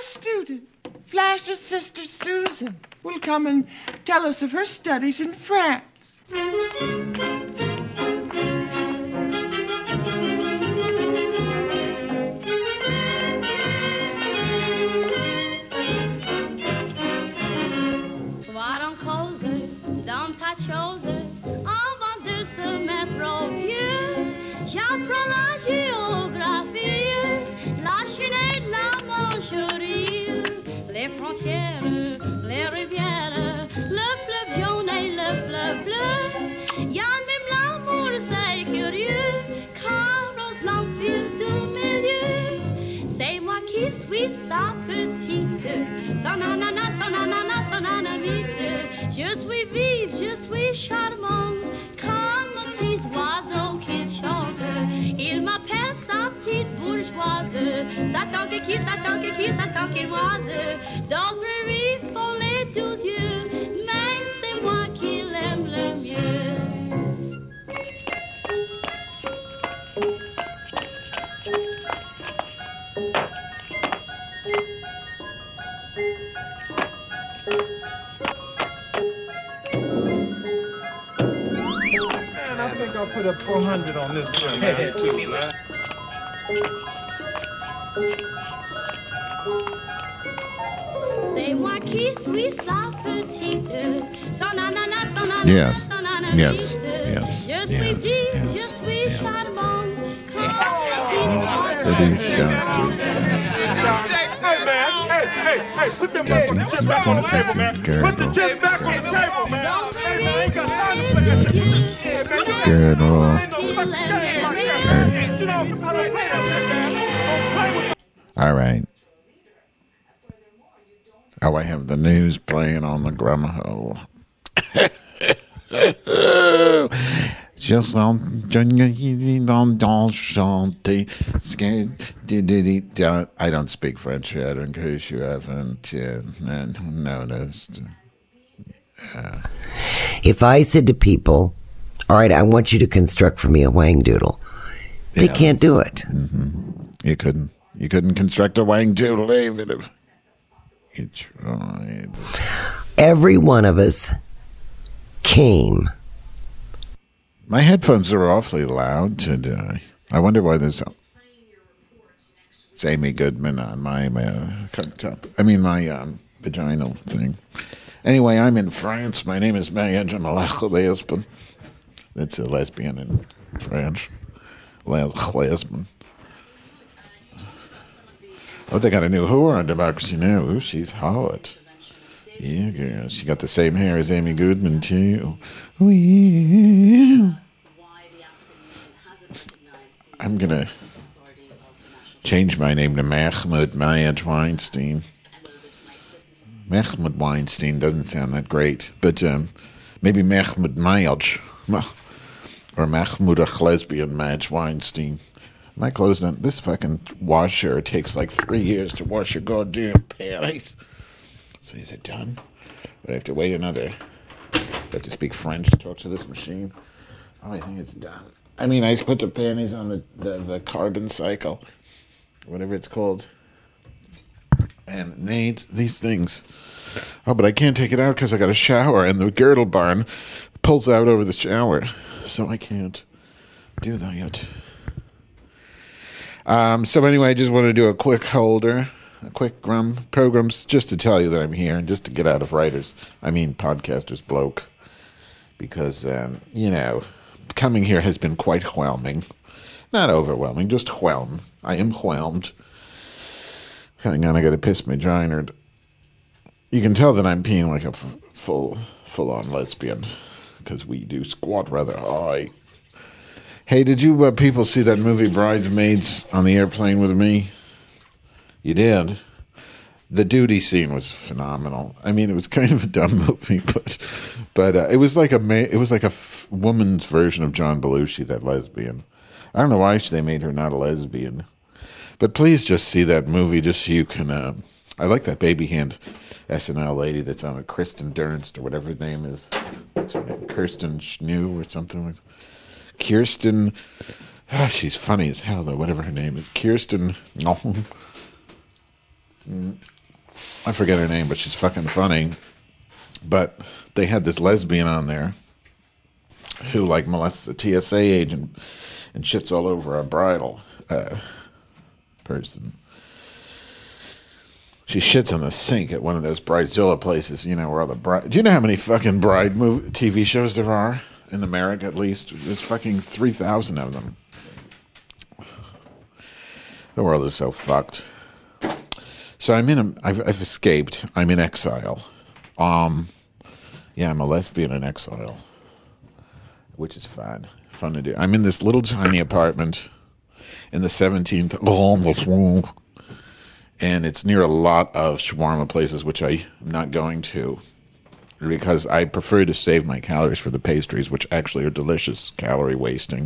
student, Flash's sister Susan, will come and tell us of her studies in France. Soir en cause, dans ta chose, avant de se mettre au vieux, j'apprends la géographie, la Chine et la Manchurie, les frontières, les rivières, le fleuve jaune et le fleuve bleu. Y a même l'amour, c'est curieux, car ose l'empire du milieu. C'est moi qui suis sa petite, son ananas, son ananas, son anamite. Je suis vive, je suis charmante, comme un petit oiseau qui chante. Il m'appelle sa petite bourgeoise, Satan qui, Satan qui moise. D'autres lui font les 12 yeux, mais c'est moi qui l'aime le mieux. Man, I think I'll put up 400 on this one, man, too, man. C'est moi qui suis sa petite, son ananas, son ananas, Yes. son ananas. Yes. Yes. Je suis Yes. vive, je Yes. suis Yes. charmante, Hey, man, put them chips back on the table, man. Put the chips back on the table, man. Hey, man, I ain't got time to play that shit. Hey, man, Good roll. ain't no fucking game like that, man. You know, I don't play that shit, man. Don't play with All right. Oh, I have the news playing on the gramophone. Just I don't speak French yet, in case you haven't noticed. If I said to people, all right, I want you to construct for me a wang doodle, they can't do it. You couldn't construct a wang doodle even if you tried. Every one of us came. My headphones are awfully loud today. I wonder why there's it's Amy Goodman on my cooktop. I mean, my vaginal thing. Anyway, I'm in France. My name is Maya Jamalach. That's a lesbian in French. Lesbian. Oh, they got a new whore on Democracy Now! Ooh, she's hot. Yeah, girl. She got the same hair as Amy Goodman, too. Ooh, yeah. I'm going to change my name to Mahmoud Mayaj Weinstein. Mahmoud Weinstein doesn't sound that great, but maybe Mahmoud Mayaj. Or Mahmoud Lesbian Mayaj Weinstein. My clothes don't. This fucking washer takes like 3 years to wash your goddamn panties. So is it done? But I have to wait another. I have to speak French to talk to this machine. Oh, I think it's done. I mean, I put the panties on the carbon cycle, whatever it's called. And it needs these things. Oh, but I can't take it out because I got a shower and the girdle barn pulls out over the shower. So I can't do that yet. So anyway, I just want to do a quick holder, a quick programs, just to tell you that I'm here and just to get out of podcasters bloke. Because, coming here has been quite whelming. Not overwhelming, just whelm. I am whelmed. Hang on, I gotta piss my giant. You can tell that I'm peeing like a full-on lesbian. Because we do squat rather high. Hey, did you people see that movie Bridesmaids on the airplane with me? You did? The duty scene was phenomenal. I mean, it was kind of a dumb movie, but it was like a woman's version of John Belushi, that lesbian. I don't know why they made her not a lesbian. But please just see that movie just so you can... I like that baby hand SNL lady that's on it, Kristen Dunst or whatever her name is. What's her name? Kirsten Schnew or something like that. Kirsten, she's funny as hell though, whatever her name is. Kirsten, I forget her name, but she's fucking funny. But they had this lesbian on there who like molests a TSA agent and shits all over a bridal person. She shits on the sink at one of those Bridezilla places, you know, where all the bride. Do you know how many fucking bride TV shows there are in America? At least there's fucking 3,000 of them. The world is so fucked. So I've escaped. I'm in exile. Yeah, I'm a lesbian in exile, which is fun to do. I'm in this little tiny apartment in the 17th arrondissement, and it's near a lot of shawarma places, which I'm not going to because I prefer to save my calories for the pastries, which actually are delicious, calorie wasting.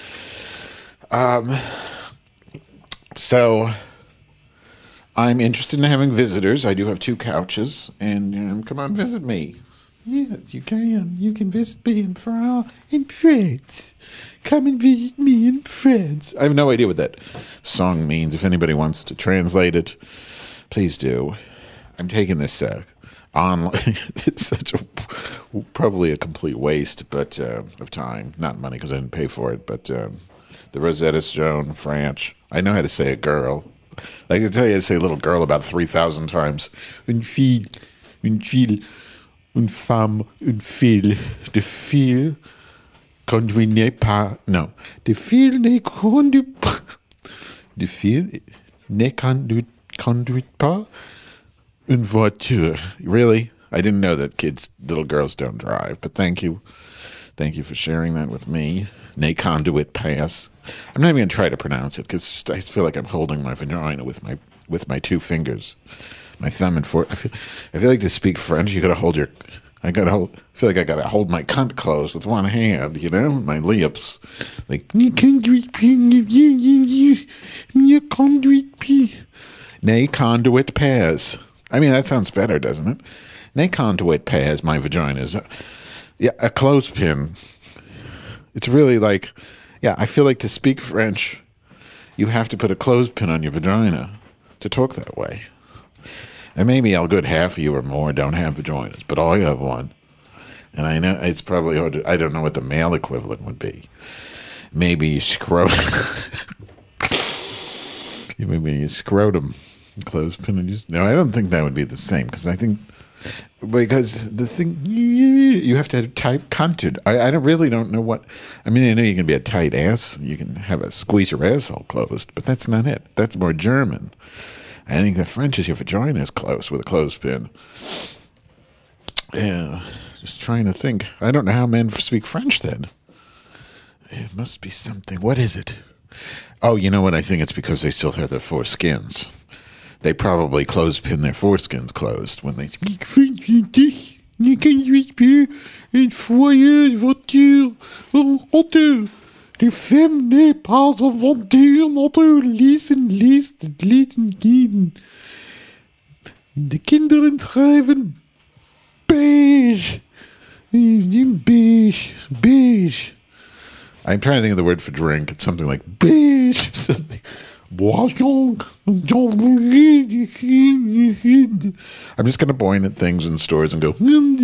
So I'm interested in having visitors. I do have 2 couches, and come on, visit me. Yes, you can. You can visit me in France. Come and visit me in France. I have no idea what that song means. If anybody wants to translate it, please do. I'm taking this online. It's probably a complete waste, but of time, not money because I didn't pay for it. But the Rosetta Stone, French. I know how to say a girl. I can tell you how to say little girl about 3,000 times. Une fille, une femme, une fille. De fille conduit pas. No. De fille ne conduit pas. De fille ne conduit pas une voiture. Really? I didn't know that little girls don't drive, but thank you. Thank you for sharing that with me. Ne conduit pas. I'm not even going to try to pronounce it because I feel like I'm holding my vagina with my 2 fingers, my thumb and forefinger. I feel like to speak French, you got to hold I feel like I got to hold my cunt closed with one hand, you know, my lips. Like, ne conduit pas. I mean, that sounds better, doesn't it? Ne conduit pas, my vagina is. A clothespin. It's really like, I feel like to speak French, you have to put a clothespin on your vagina to talk that way. And maybe a good half of you or more don't have vaginas, but I have one. And I know it's probably hard I don't know what the male equivalent would be. Maybe scrotum. Maybe you scrotum. Clothespin and just... No, I don't think that would be the same, because the thing, you have to have tight content. I really don't know what... I mean, I know you can be a tight ass. You can squeeze your asshole closed, but that's not it. That's more German. I think the French is your vagina is closed with a clothespin. Yeah, just trying to think. I don't know how men speak French then. It must be something. What is it? Oh, you know what? I think it's because they still have their foreskins. They probably clothespin their foreskins closed when they speak French. You can speak in foyer voiture auto. De femme n'est pas een voiture auto. Lezen kinderen. De kinderen schrijven beige. Beige. I'm trying to think of the word for drink. It's something like beige. Something. I'm just going to point at things in stores and go,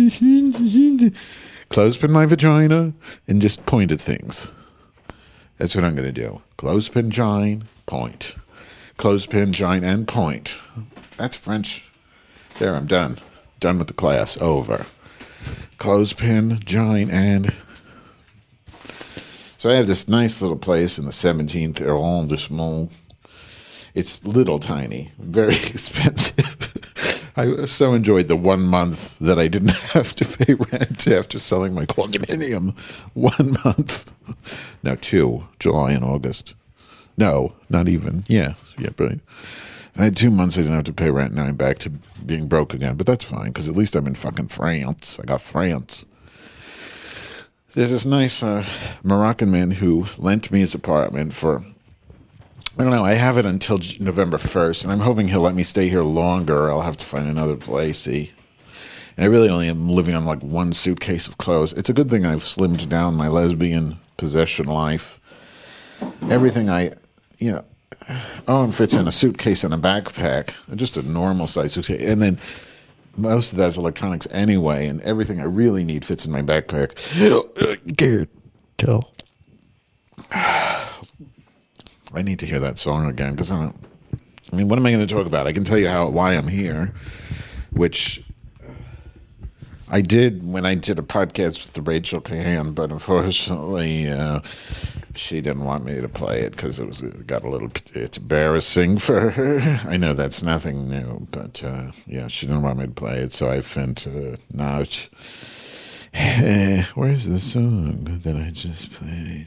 clothespin my vagina, and just point at things. That's what I'm going to do. Clothespin, gine, point. Clothespin, gine, and point. That's French. There, I'm done. Done with the class. Over. Clothespin, gine, and... So I have this nice little place in the 17th arrondissement. It's little tiny, very expensive. I so enjoyed the 1 month that I didn't have to pay rent after selling my condominium. 1 month. No, 2, July and August. No, not even. Yeah, but I had 2 months I didn't have to pay rent. Now I'm back to being broke again. But that's fine, because at least I'm in fucking France. I got France. There's this nice Moroccan man who lent me his apartment for... I don't know, I have it until November 1st, and I'm hoping he'll let me stay here longer, or I'll have to find another place, see. And I really only am living on, like, 1 suitcase of clothes. It's a good thing I've slimmed down my lesbian possession life. Everything Owen fits in a suitcase and a backpack, just a normal size suitcase. And then most of that is electronics anyway, and everything I really need fits in my backpack. Can't tell. I need to hear that song again, because what am I going to talk about? I can tell you why I'm here, which I did when I did a podcast with Rachel Cahan, but unfortunately she didn't want me to play it because it's embarrassing for her. I know that's nothing new, but she didn't want me to play it, so I went now. Where's the song that I just played?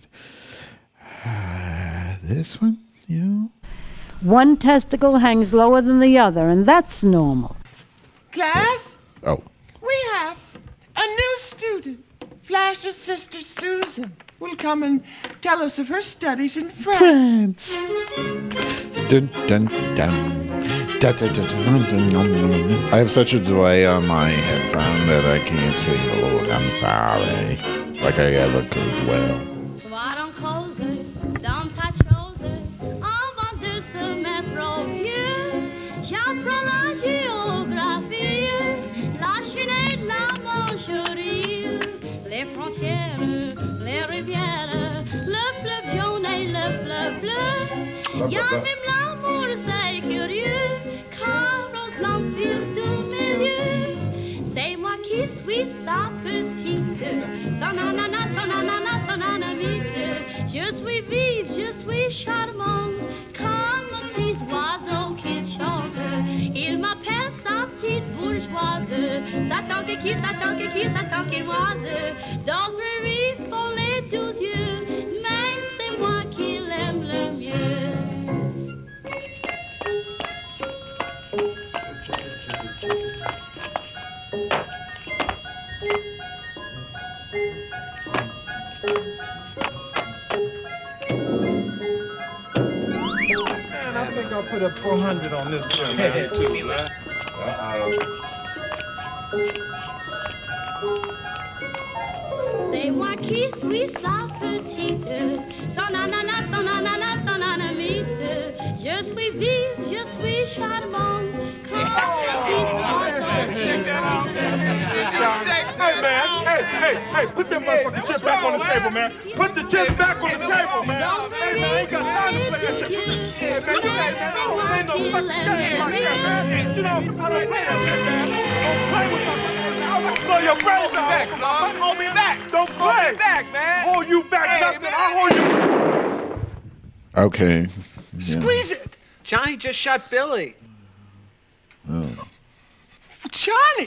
This one, One testicle hangs lower than the other, and that's normal. Class, Oh. we have a new student. Flash's sister Susan will come and tell us of her studies in France. Dun, dun, dun. Da, da, da, dun, dun, dun, dun. I have such a delay on my headphone that I can't sing along. I'm sorry. Like I ever could well. Soir en cause, dans ta chose, avant de se mettre au vieux, j'apprends la géographie, la Chine de la Manchurie, les frontières, les rivières, le fleuve jaune et le fleuve bleu. Y a même l'amour, c'est curieux, car aux l'empire du milieu, c'est moi qui suis sa petite, son ananas, son ananas, son anamite. Je suis vive, je suis charmante, comme un petit oiseau qui chante. Il m'appelle sa petite bourgeoise, sa tanque qui, sa tanque qui, sa tanquinoise. D'autres rivent pour les 12 yeux, mais c'est moi qui l'aime le mieux. Man, I think I'll put up 400 on this one, man, too, man. C'est moi qui suis sa petite, son ananas, son ananas, son anamite. Je suis vive, je suis charmante, comme un petit oiseau. Hey, man, hey, put them motherfucking chips back on the table, man. Put the chips back on the table, man. Hey, man, I ain't got time to play that shit. Hey, man, I don't play no fucking game like that, man. You know, I don't play that shit, man. Don't play with my I will blow your brains out. Hold me back. Don't play. Hold me back, man. Hold you back, nothing. I hold you. Okay. Squeeze it. Johnny just shot Billy. Johnny.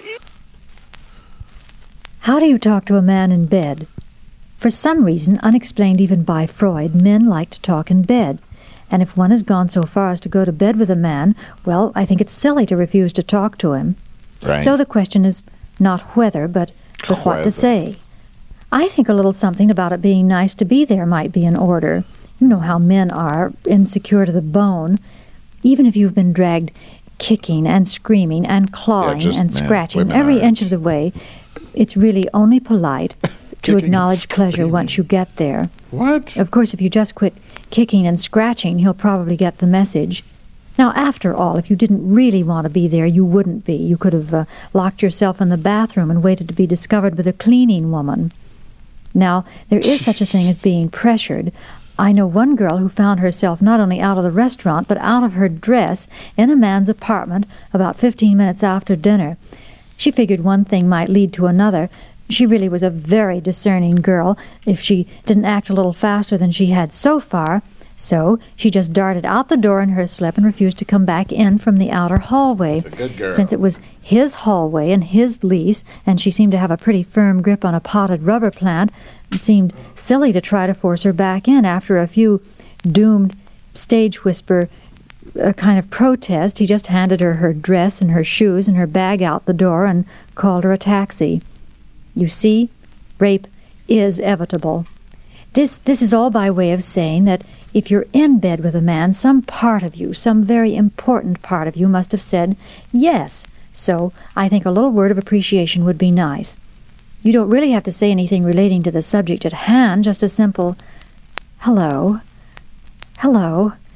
How do you talk to a man in bed? For some reason, unexplained even by Freud, men like to talk in bed. And if one has gone so far as to go to bed with a man, well, I think it's silly to refuse to talk to him. Right. So the question is not whether, but what Whether. to say. I think a little something about it being nice to be there might be in order. You know how men are, insecure to the bone. Even if you've been dragged kicking and screaming and clawing just and men. scratching Women every aren't. inch of the way, it's really only polite to Kicking and acknowledge pleasure screaming. once you get there. What? Of course, if you just quit kicking and scratching, he'll probably get the message. Now, after all, if you didn't really want to be there, you wouldn't be. You could have locked yourself in the bathroom and waited to be discovered with a cleaning woman. Now, there is such a thing as being pressured. I know one girl who found herself not only out of the restaurant, but out of her dress in a man's apartment about 15 minutes after dinner. She figured one thing might lead to another. She really was a very discerning girl, if she didn't act a little faster than she had so far. So she just darted out the door in her slip and refused to come back in from the outer hallway. That's a good girl. Since it was his hallway and his lease, and she seemed to have a pretty firm grip on a potted rubber plant, it seemed silly to try to force her back in after a few doomed stage whisper kind of protest. He just handed her her dress and her shoes and her bag out the door and called her a taxi. You see, rape is evitable. This is all by way of saying that if you're in bed with a man, some part of you, some very important part of you must have said yes. So I think a little word of appreciation would be nice. You don't really have to say anything relating to the subject at hand, just a simple, hello, hello,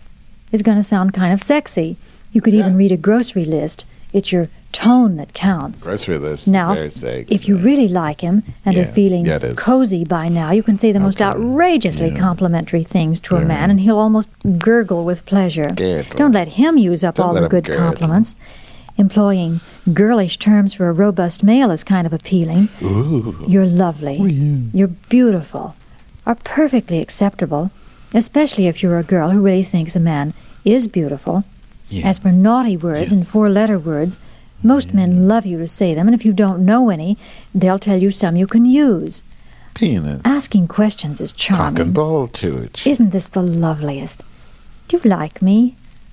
is going to sound kind of sexy. You could even read a grocery list. It's your tone that counts. Grocery list. Now, very sexy. if you really like him and are feeling it is. cozy by now, you can say the most outrageously complimentary things to a man, and he'll almost gurgle with pleasure. Don't let him use up all the good compliments. Employing girlish terms for a robust male is kind of appealing. Ooh. You're lovely. You're beautiful. Are perfectly acceptable, especially if you're a girl who really thinks a man is beautiful. As for naughty words and four-letter words, most men love you to say them, and if you don't know any, they'll tell you some you can use. Penis. Asking questions is charming. Cock and ball tooch. Isn't this the loveliest? Do you like me?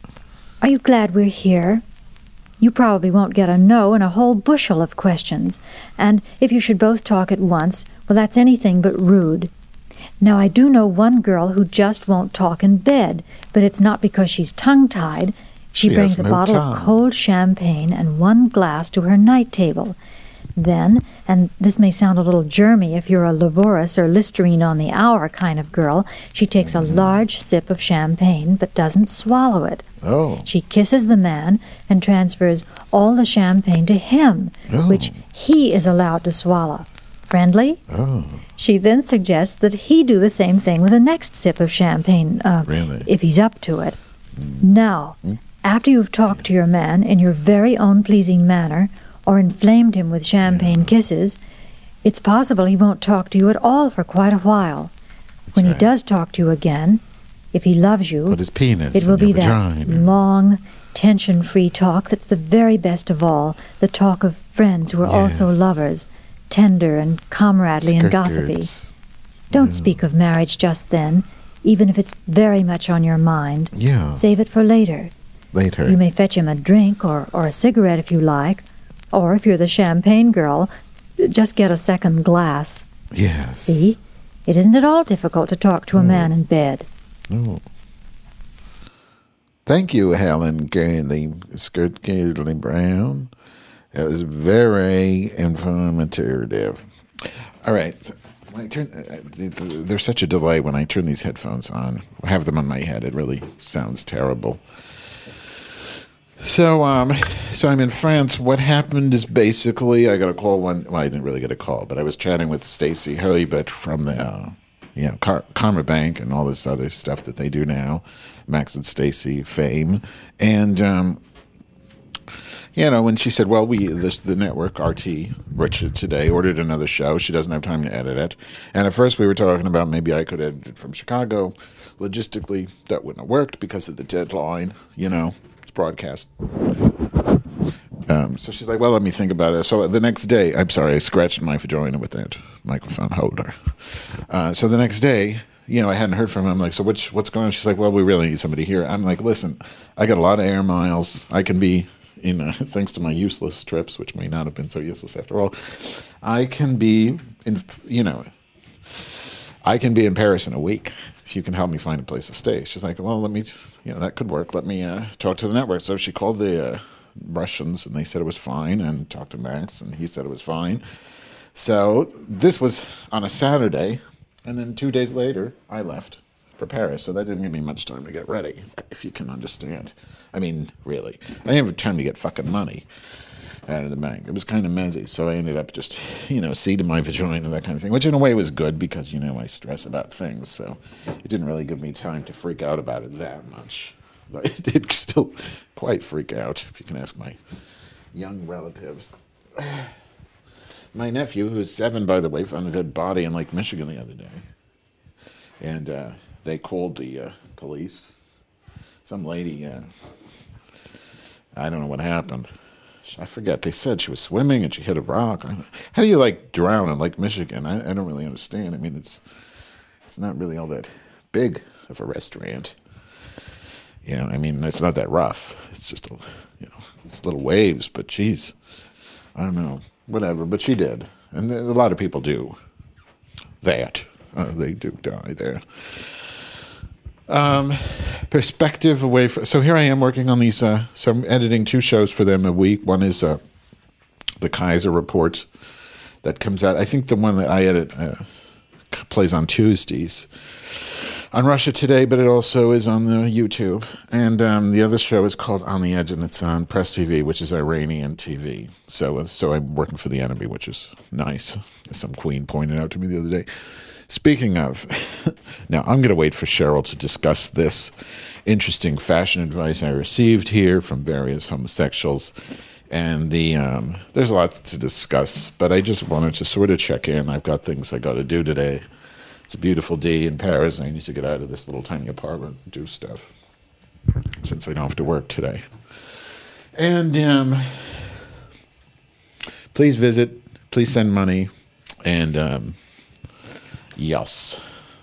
Are you glad we're here? You probably won't get a no in a whole bushel of questions, and if you should both talk at once, well, that's anything but rude. Now, I do know one girl who just won't talk in bed, but it's not because she's tongue-tied. She brings a bottle of cold champagne and one glass to her night table. Then, and this may sound a little germy if you're a Levorus or Listerine on the hour kind of girl, she takes a large sip of champagne but doesn't swallow it. Oh. She kisses the man and transfers all the champagne to him, which he is allowed to swallow. Friendly? Oh. She then suggests that he do the same thing with the next sip of champagne, if he's up to it. Now, after you've talked to your man in your very own pleasing manner, or inflamed him with champagne kisses, it's possible he won't talk to you at all for quite a while. When he does talk to you again, if he loves you, Put his penis it will in your be that vagina. long, tension-free talk that's the very best of all, the talk of friends who are also lovers, tender and comradely and gossipy. Don't speak of marriage just then, even if it's very much on your mind. Yeah. Save it for later. Later. You may fetch him a drink or a cigarette if you like, or if you're the champagne girl, just get a second glass. Yes. See? It isn't at all difficult to talk to a man in bed. Oh. Thank you, Helen Gailey, Skirt Gailey Brown. It was very informative. All right. When I turn, there's such a delay when I turn these headphones on. I have them on my head. It really sounds terrible. So I'm in France. What happened is basically I got a call well, I didn't really get a call, but I was chatting with Stacey Herbert from the, Karma Bank and all this other stuff that they do now, Max and Stacey fame. And, when she said, well, the network, RT, Richard today, ordered another show. She doesn't have time to edit it. And at first we were talking about maybe I could edit it from Chicago. Logistically, that wouldn't have worked because of the deadline, it's broadcast. So she's like, well, let me think about it. So the next day, I'm sorry, I scratched my vagina with that microphone holder. So the next day, I hadn't heard from him. I'm like, so what's going on? She's like, well, we really need somebody here. I'm like, listen, I got a lot of air miles. I can be, thanks to my useless trips, which may not have been so useless after all, I can be in Paris in a week. You can help me find a place to stay. She's like, well, let me, that could work. Let me talk to the network. So she called the Russians, and they said it was fine, and talked to Max, and he said it was fine. So this was on a Saturday, and then 2 days later, I left for Paris. So that didn't give me much time to get ready, if you can understand. I mean, really. I didn't have time to get fucking money out of the bank. It was kind of messy, so I ended up just, seeding my vagina, that kind of thing, which in a way was good because, I stress about things, so it didn't really give me time to freak out about it that much. But I did still quite freak out, if you can ask my young relatives. My nephew, who's 7, by the way, found a dead body in Lake Michigan the other day. And they called the police. Some lady, I don't know what happened. I forget. They said she was swimming and she hit a rock. How do you, drown in Lake Michigan? I don't really understand. I mean, it's not really all that big of a restaurant. It's not that rough. It's just, it's little waves, but geez, I don't know. Whatever, but she did. And a lot of people do that. They do die there. Perspective away from... So here I am working on these... so I'm editing 2 shows for them a week. One is the Kaiser Report that comes out. I think the one that I edit plays on Tuesdays. on Russia Today, but it also is on the YouTube. And the other show is called On the Edge, and it's on Press TV, which is Iranian TV. So I'm working for the enemy, which is nice, as some queen pointed out to me the other day. Speaking of, now I'm going to wait for Cheryl to discuss this interesting fashion advice I received here from various homosexuals. And there's a lot to discuss, but I just wanted to sort of check in. I've got things I got to do today. It's a beautiful day in Paris. I need to get out of this little tiny apartment and do stuff since I don't have to work today. And please visit, please send money, and yes.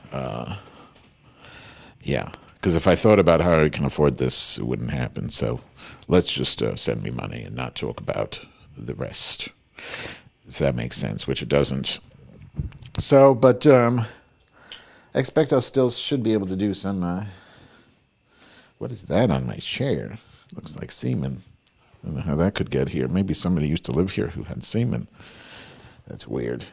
Yeah, because if I thought about how I can afford this, it wouldn't happen. So let's just send me money and not talk about the rest, if that makes sense, which it doesn't. So, but I expect I still should be able to do some, what is that on my chair? Looks like semen. I don't know how that could get here. Maybe somebody used to live here who had semen. That's weird.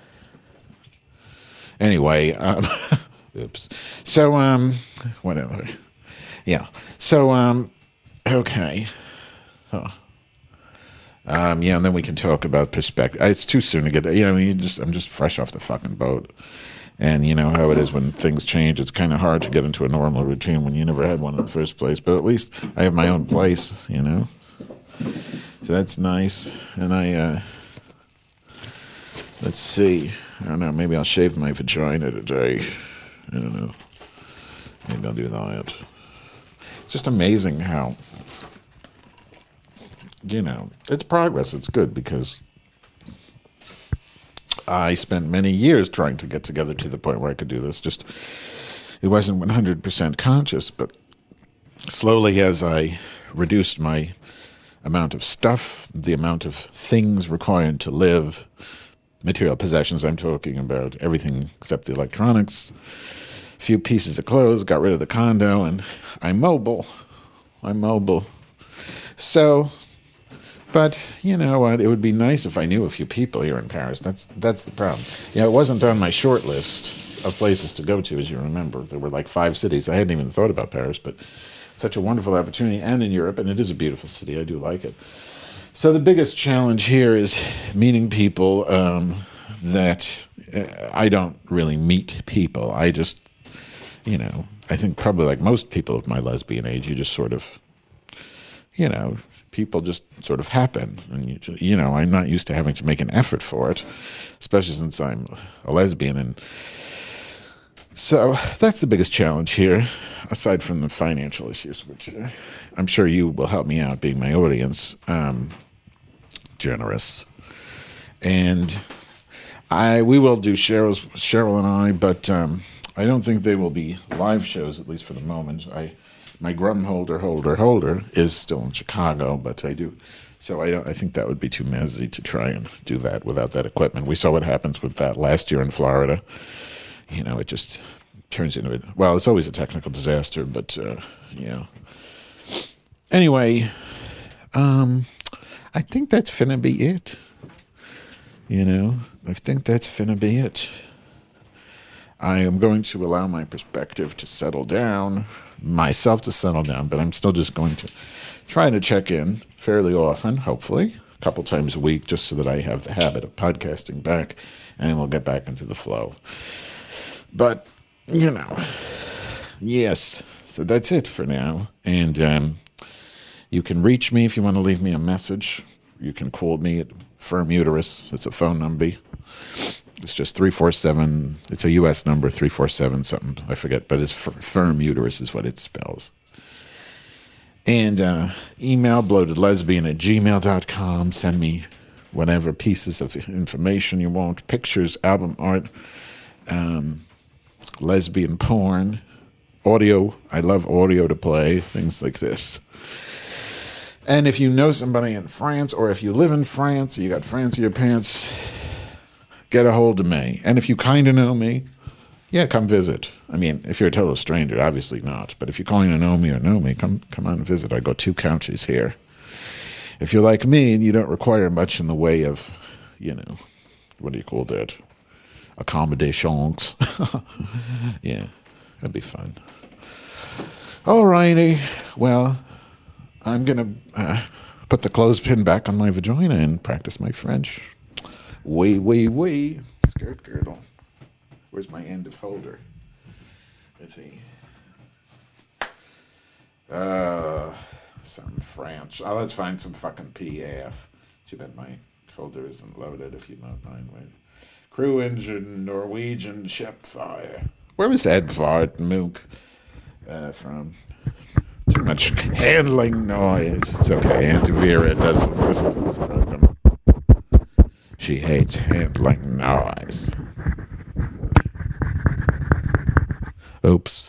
Anyway, oops. So, whatever. Yeah. So, okay. Huh. Yeah, and then we can talk about perspective. It's too soon to get, I'm just fresh off the fucking boat. And you know how it is when things change. It's kind of hard to get into a normal routine when you never had one in the first place. But at least I have my own place, you know. So that's nice. And let's see. I don't know. Maybe I'll shave my vagina today. I don't know. Maybe I'll do that. It's just amazing how, it's progress. It's good because I spent many years trying to get together to the point where I could do this. Just, it wasn't 100% conscious, but slowly as I reduced my amount of stuff, the amount of things required to live, material possessions, I'm talking about everything except the electronics, a few pieces of clothes, got rid of the condo, and I'm mobile. So, but you know what? It would be nice if I knew a few people here in Paris. That's the problem. It wasn't on my short list of places to go to, as you remember. There were like 5 cities. I hadn't even thought about Paris, but such a wonderful opportunity, and in Europe, and it is a beautiful city. I do like it. So the biggest challenge here is meeting people that I don't really meet people. I just, I think probably like most people of my lesbian age, you just sort of, people just sort of happen. And, I'm not used to having to make an effort for it, especially since I'm a lesbian. And so that's the biggest challenge here, aside from the financial issues, which I'm sure you will help me out, being my audience. Generous. And we will do Cheryl and I, but I don't think they will be live shows, at least for the moment. My Grum holder is still in Chicago, but I think that would be too messy to try and do that without that equipment. We saw what happens with that last year in Florida. It just turns into it's always a technical disaster, but Anyway, I think that's finna be it. I think that's finna be it. I am going to allow my perspective to settle down, myself to settle down, but I'm still just going to try to check in fairly often, hopefully, a couple times a week, just so that I have the habit of podcasting back, and we'll get back into the flow. But, yes, so that's it for now. And you can reach me if you want to leave me a message. You can call me at Firm Uterus. It's a phone number. It's just 347. It's a U.S. number, 347 something. I forget, but it's Firm Uterus is what it spells. And email bloatedlesbian@gmail.com. Send me whatever pieces of information you want, pictures, album art, lesbian porn, audio. I love audio to play, things like this. And if you know somebody in France, or if you live in France, you got France in your pants, get a hold of me. And if you kind of know me, come visit. I mean, if you're a total stranger, obviously not. But if you kind of know me, come on and visit. I got 2 couches here. If you're like me and you don't require much in the way of, what do you call that? Accommodations. Yeah. That'd be fun. All righty. Well, I'm going to put the clothespin back on my vagina and practice my French. Oui. Skirt girdle. Where's my end of holder? Let's see. Some French. Oh, let's find some fucking PF. Too bad my holder isn't loaded, if you don't mind. Wait. Crew engine, Norwegian ship fire. Where was Edvard Munch from? Too much handling noise. It's okay. Auntie Vera doesn't listen to this program. She hates handling noise. Oops.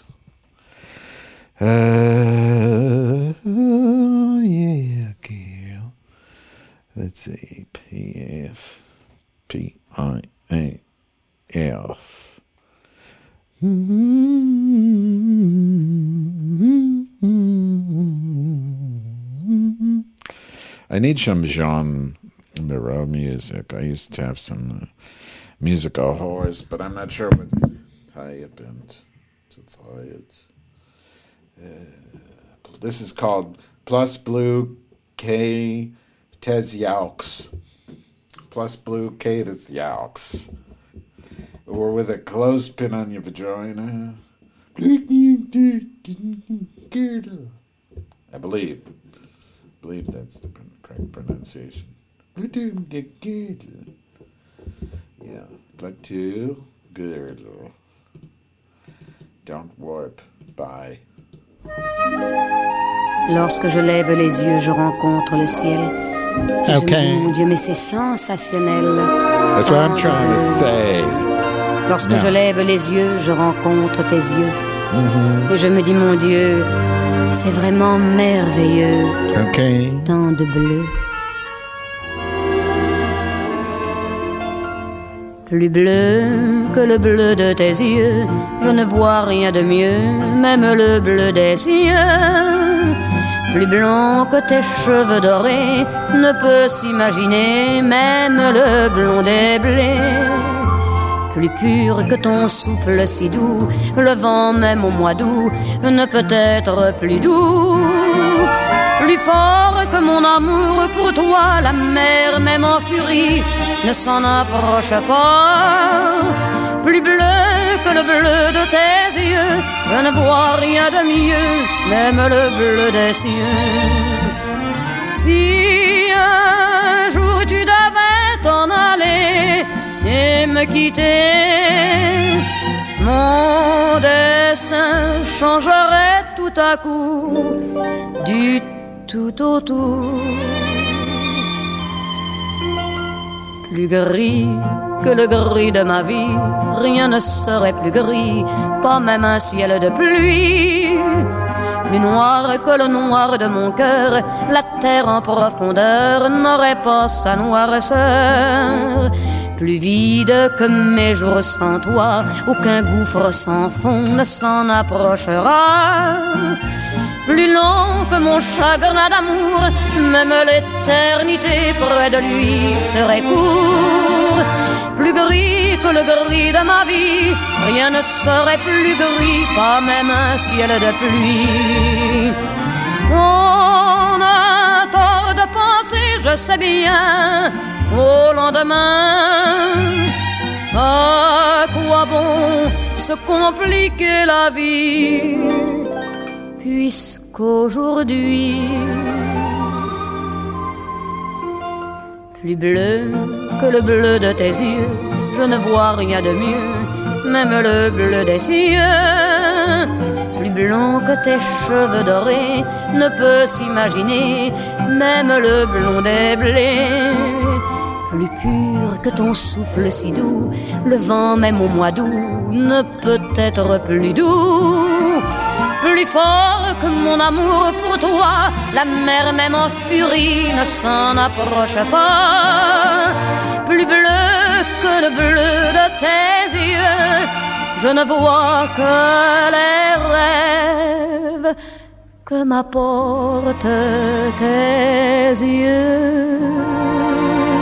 Yeah, Gail. Let's see. PF. PIAF. I need some Jean Moreau music. I used to have some musical horrors, but I'm not sure what happened. This is called Plus Blue K Tes Yaux. Plus Blue K Tes Yaux. Or with a clothespin on your vagina. I believe that's the correct pronunciation. Yeah, but to girdle. Don't warp. Bye. Lorsque je lève les yeux, je rencontre le ciel. Et Okay. je me dis, mon Dieu, mais c'est sensationnel. That's what I'm trying to say. Lorsque No. je lève les yeux, je rencontre tes yeux. Et je me dis, mon Dieu, c'est vraiment merveilleux. Okay. Tant de bleu. Plus bleu que le bleu de tes yeux, je ne vois rien de mieux, même le bleu des cieux. Plus blond que tes cheveux dorés, ne peut s'imaginer, même le blond des blés. Plus pur que ton souffle si doux, le vent même au mois d'août ne peut être plus doux. Plus fort que mon amour pour toi, la mer même en furie ne s'en approche pas. Plus bleu que le bleu de tes yeux, je ne vois rien de mieux, même le bleu des cieux. Si un jour tu devais t'en aller et me quitter, mon destin changerait tout à coup du tout au tout. Plus gris que le gris de ma vie, rien ne serait plus gris, pas même un ciel de pluie. Plus noir que le noir de mon cœur, la terre en profondeur n'aurait pas sa noirceur. Plus vide que mes jours sans toi, aucun gouffre sans fond ne s'en approchera. Plus long que mon chagrin d'amour, même l'éternité près de lui serait court. Plus gris que le gris de ma vie, rien ne serait plus gris, pas même un ciel de pluie. On a tort de penser, je sais bien, au lendemain. À quoi bon se compliquer la vie, puisqu'aujourd'hui, plus bleu que le bleu de tes yeux, je ne vois rien de mieux, même le bleu des cieux. Plus blond que tes cheveux dorés, ne peut s'imaginer, même le blond des blés. Plus pur que ton souffle si doux, le vent même au mois d'août ne peut être plus doux. Plus fort que mon amour pour toi, la mer même en furie ne s'en approche pas. Plus bleu que le bleu de tes yeux, je ne vois que les rêves que m'apportent tes yeux.